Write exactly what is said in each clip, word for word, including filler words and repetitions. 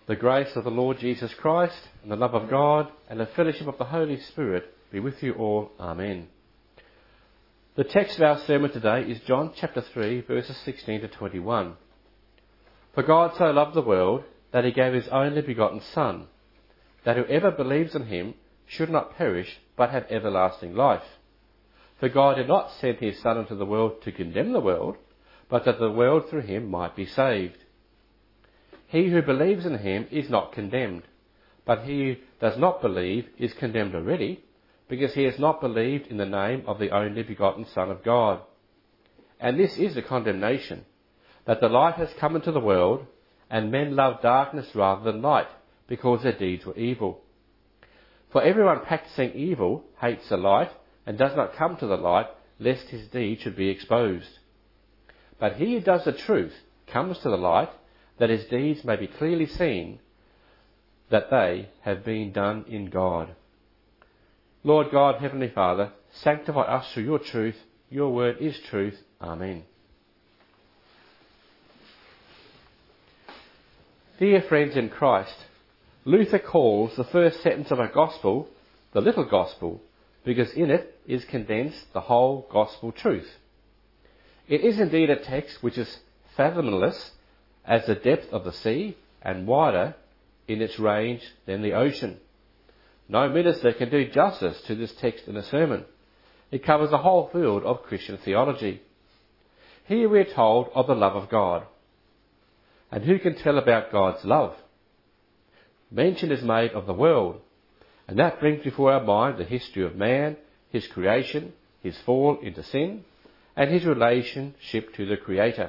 The grace of the Lord Jesus Christ, and the love of God, and the fellowship of the Holy Spirit be with you all. Amen. The text of our sermon today is John chapter three, verses sixteen to twenty-one. For God so loved the world that he gave his only begotten Son, that whoever believes in him should not perish, but have everlasting life. For God did not send his Son into the world to condemn the world, but that the world through him might be saved. He who believes in him is not condemned, but he who does not believe is condemned already, because he has not believed in the name of the only begotten Son of God. And this is the condemnation, that the light has come into the world, and men love darkness rather than light, because their deeds were evil. For everyone practicing evil hates the light, and does not come to the light, lest his deed should be exposed. But he who does the truth comes to the light, that his deeds may be clearly seen, that they have been done in God. Lord God, Heavenly Father, sanctify us through your truth. Your word is truth. Amen. Dear friends in Christ, Luther calls the first sentence of our gospel the little gospel, because in it is condensed the whole gospel truth. It is indeed a text which is fathomless as the depth of the sea, and wider in its range than the ocean. No minister can do justice to this text in a sermon. It covers the whole field of Christian theology. Here we are told of the love of God. And who can tell about God's love? Mention is made of the world, and that brings before our mind the history of man, his creation, his fall into sin, and his relationship to the Creator.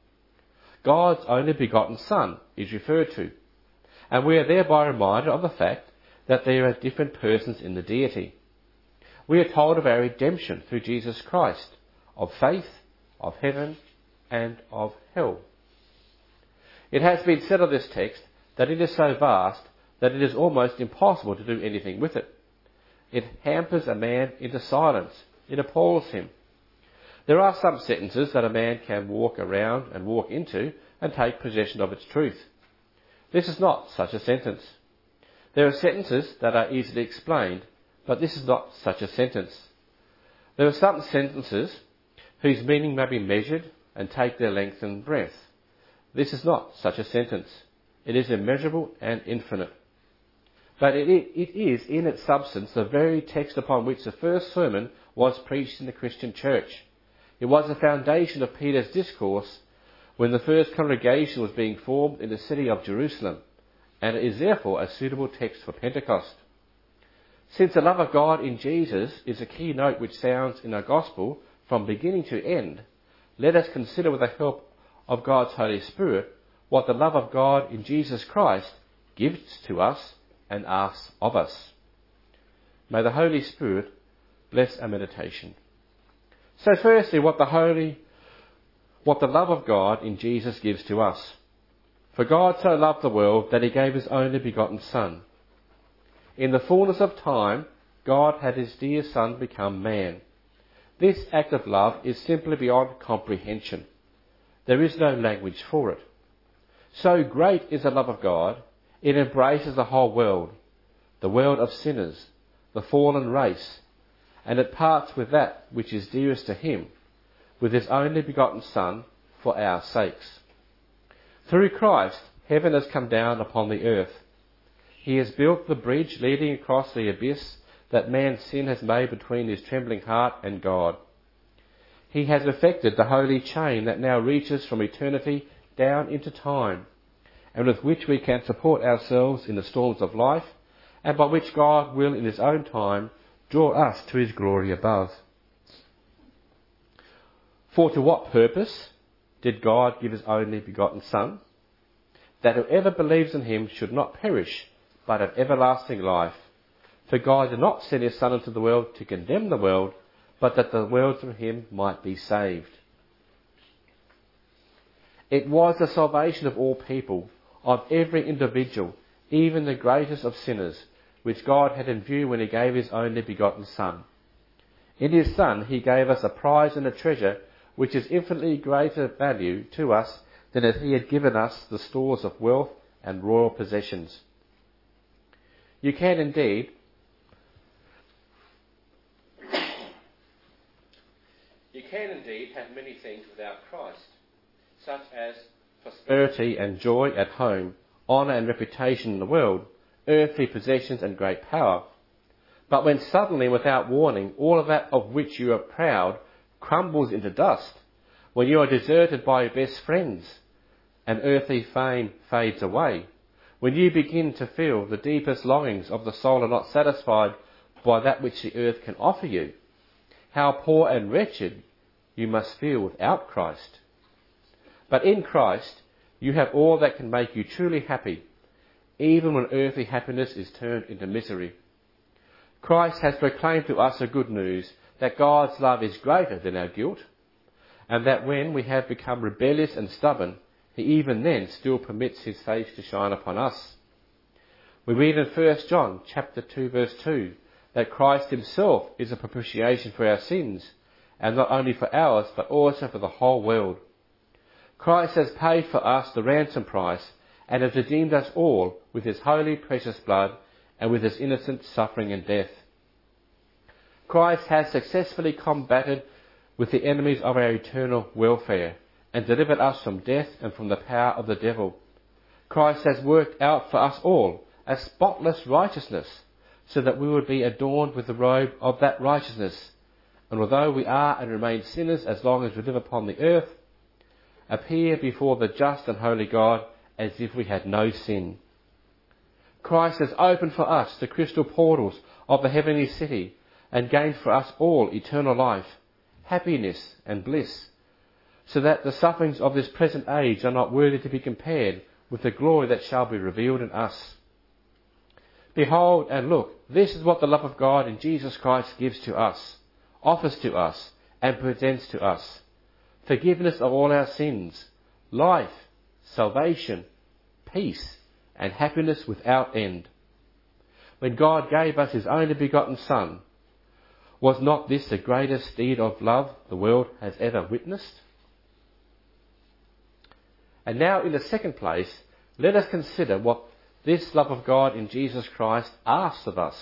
God's only begotten Son is referred to, and we are thereby reminded of the fact that there are different persons in the deity. We are told of our redemption through Jesus Christ, of faith, of heaven, and of hell. It has been said of this text that it is so vast that it is almost impossible to do anything with it. It hampers a man into silence. It appalls him. There are some sentences that a man can walk around and walk into and take possession of its truth. This is not such a sentence. There are sentences that are easily explained, but this is not such a sentence. There are some sentences whose meaning may be measured and take their length and breadth. This is not such a sentence. It is immeasurable and infinite. But it, it is in its substance the very text upon which the first sermon was preached in the Christian church. It was the foundation of Peter's discourse when the first congregation was being formed in the city of Jerusalem, and it is therefore a suitable text for Pentecost. Since the love of God in Jesus is a key note which sounds in our gospel from beginning to end, let us consider with the help of God's Holy Spirit what the love of God in Jesus Christ gives to us and asks of us. May the Holy Spirit bless our meditation. So firstly, what the holy, what the love of God in Jesus gives to us. For God so loved the world that he gave his only begotten Son. In the fullness of time, God had his dear Son become man. This act of love is simply beyond comprehension. There is no language for it. So great is the love of God, it embraces the whole world, the world of sinners, the fallen race, and it parts with that which is dearest to him, with his only begotten Son, for our sakes. Through Christ, heaven has come down upon the earth. He has built the bridge leading across the abyss that man's sin has made between his trembling heart and God. He has effected the holy chain that now reaches from eternity down into time, and with which we can support ourselves in the storms of life, and by which God will in his own time draw us to his glory above. For to what purpose did God give his only begotten Son? That whoever believes in him should not perish, but have everlasting life. For God did not send his Son into the world to condemn the world, but that the world through him might be saved. It was the salvation of all people, of every individual, even the greatest of sinners, which God had in view when he gave his only begotten Son. In his Son he gave us a prize and a treasure which is infinitely greater value to us than if he had given us the stores of wealth and royal possessions. You can indeed You can indeed have many things without Christ, such as prosperity and joy at home, honour and reputation in the world, earthly possessions and great power. But when suddenly, without warning, all of that of which you are proud crumbles into dust, when you are deserted by your best friends, and earthly fame fades away, when you begin to feel the deepest longings of the soul are not satisfied by that which the earth can offer you, how poor and wretched you must feel without Christ. But in Christ, you have all that can make you truly happy, even when earthly happiness is turned into misery. Christ has proclaimed to us a good news that God's love is greater than our guilt, and that when we have become rebellious and stubborn, He even then still permits His face to shine upon us. We read in First John chapter two verse two that Christ Himself is a propitiation for our sins, and not only for ours but also for the whole world. Christ has paid for us the ransom price and has redeemed us all with His holy precious blood and with His innocent suffering and death. Christ has successfully combated with the enemies of our eternal welfare and delivered us from death and from the power of the devil. Christ has worked out for us all a spotless righteousness, so that we would be adorned with the robe of that righteousness, and although we are and remain sinners as long as we live upon the earth, appear before the just and holy God as if we had no sin. Christ has opened for us the crystal portals of the heavenly city and gained for us all eternal life, happiness and bliss, so that the sufferings of this present age are not worthy to be compared with the glory that shall be revealed in us. Behold and look, this is what the love of God in Jesus Christ gives to us, offers to us, and presents to us: forgiveness of all our sins, life, salvation, peace, and happiness without end. When God gave us His only begotten Son, was not this the greatest deed of love the world has ever witnessed? And now, in the second place, let us consider what this love of God in Jesus Christ asks of us.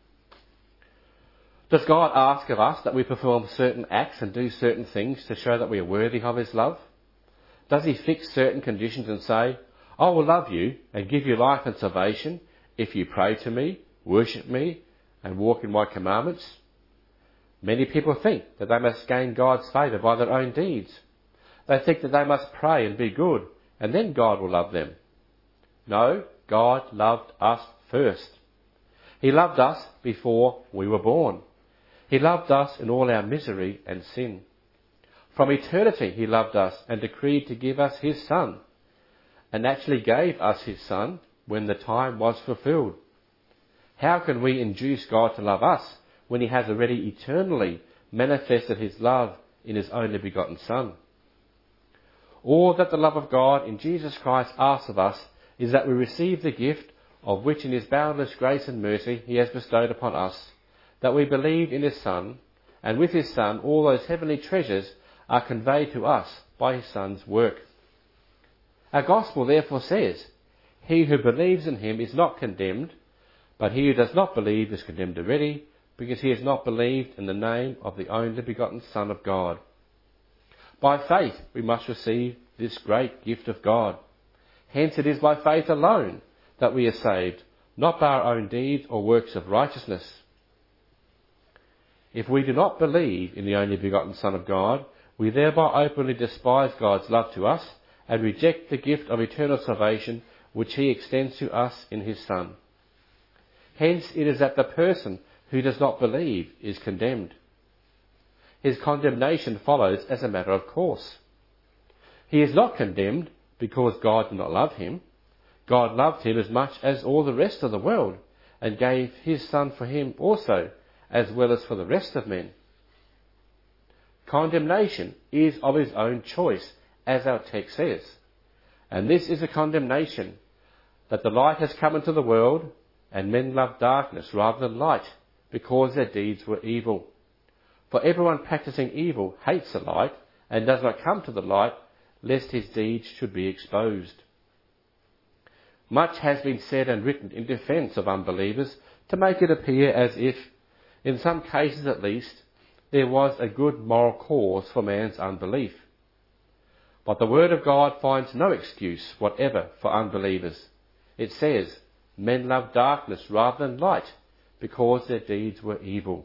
Does God ask of us that we perform certain acts and do certain things to show that we are worthy of His love? Does He fix certain conditions and say, I will love you and give you life and salvation if you pray to me, worship me, and walk in my commandments? Many people think that they must gain God's favour by their own deeds. They think that they must pray and be good, and then God will love them. No, God loved us first. He loved us before we were born. He loved us in all our misery and sin. From eternity He loved us and decreed to give us His Son, and actually gave us His Son when the time was fulfilled. How can we induce God to love us when He has already eternally manifested His love in His only begotten Son? All that the love of God in Jesus Christ asks of us is that we receive the gift of which in His boundless grace and mercy He has bestowed upon us, that we believe in His Son, and with His Son all those heavenly treasures are conveyed to us by His Son's work. Our Gospel therefore says, he who believes in Him is not condemned, but he who does not believe is condemned already, because he has not believed in the name of the only begotten Son of God. By faith we must receive this great gift of God. Hence it is by faith alone that we are saved, not by our own deeds or works of righteousness. If we do not believe in the only begotten Son of God, we thereby openly despise God's love to us and reject the gift of eternal salvation which He extends to us in His Son. Hence it is that the person who does not believe is condemned. His condemnation follows as a matter of course. He is not condemned because God did not love him. God loved him as much as all the rest of the world, and gave His Son for him also, as well as for the rest of men. Condemnation is of his own choice, as our text says. And this is a condemnation, that the light has come into the world, and men love darkness rather than light, because their deeds were evil. For everyone practicing evil hates the light, and does not come to the light, lest his deeds should be exposed. Much has been said and written in defence of unbelievers to make it appear as if, in some cases at least, there was a good moral cause for man's unbelief. But the Word of God finds no excuse whatever for unbelievers. It says, men love darkness rather than light, because their deeds were evil.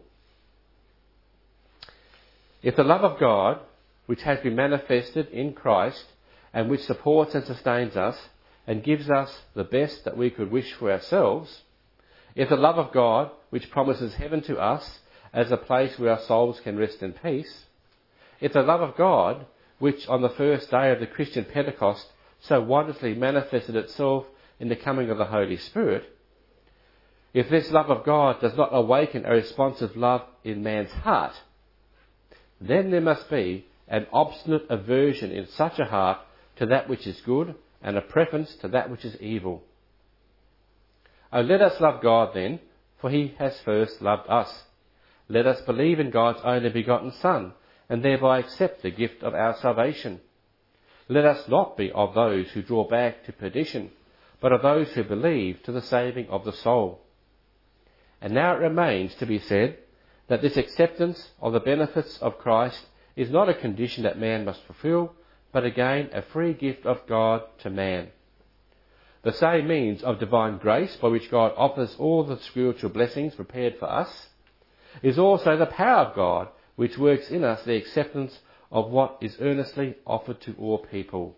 If the love of God, which has been manifested in Christ, and which supports and sustains us, and gives us the best that we could wish for ourselves, if the love of God, which promises heaven to us as a place where our souls can rest in peace, if the love of God, which on the first day of the Christian Pentecost so wonderfully manifested itself in the coming of the Holy Spirit, if this love of God does not awaken a responsive love in man's heart, then there must be an obstinate aversion in such a heart to that which is good and a preference to that which is evil. Oh, let us love God then, for he has first loved us. Let us believe in God's only begotten Son, and thereby accept the gift of our salvation. Let us not be of those who draw back to perdition, but of those who believe to the saving of the soul. And now it remains to be said that this acceptance of the benefits of Christ is not a condition that man must fulfill, but again a free gift of God to man. The same means of divine grace by which God offers all the spiritual blessings prepared for us is also the power of God which works in us the acceptance of what is earnestly offered to all people.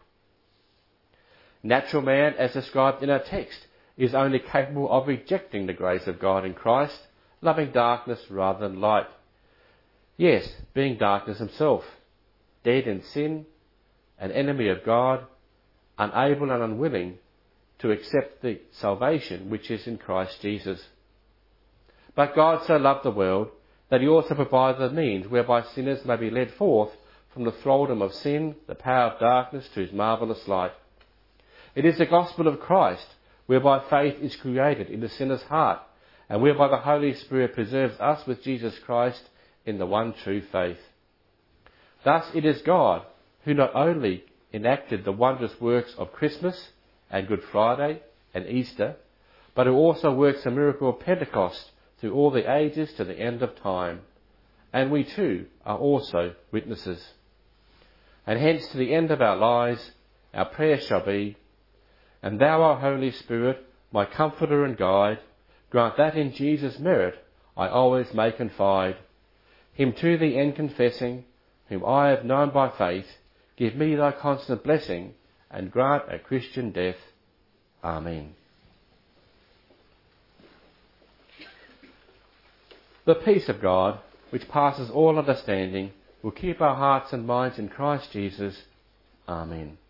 Natural man, as described in our text, is only capable of rejecting the grace of God in Christ, loving darkness rather than light. Yes, being darkness himself, dead in sin, an enemy of God, unable and unwilling to accept the salvation which is in Christ Jesus. But God so loved the world that he also provided the means whereby sinners may be led forth from the thraldom of sin, the power of darkness, to his marvellous light. It is the gospel of Christ, whereby faith is created in the sinner's heart, and whereby the Holy Spirit preserves us with Jesus Christ in the one true faith. Thus it is God who not only enacted the wondrous works of Christmas and Good Friday and Easter, but who also works the miracle of Pentecost through all the ages to the end of time. And we too are also witnesses. And hence to the end of our lives, our prayer shall be, and thou, our Holy Spirit, my comforter and guide, grant that in Jesus' merit I always may confide. Him to the end confessing, whom I have known by faith, give me thy constant blessing, and grant a Christian death. Amen. The peace of God, which passes all understanding, will keep our hearts and minds in Christ Jesus. Amen.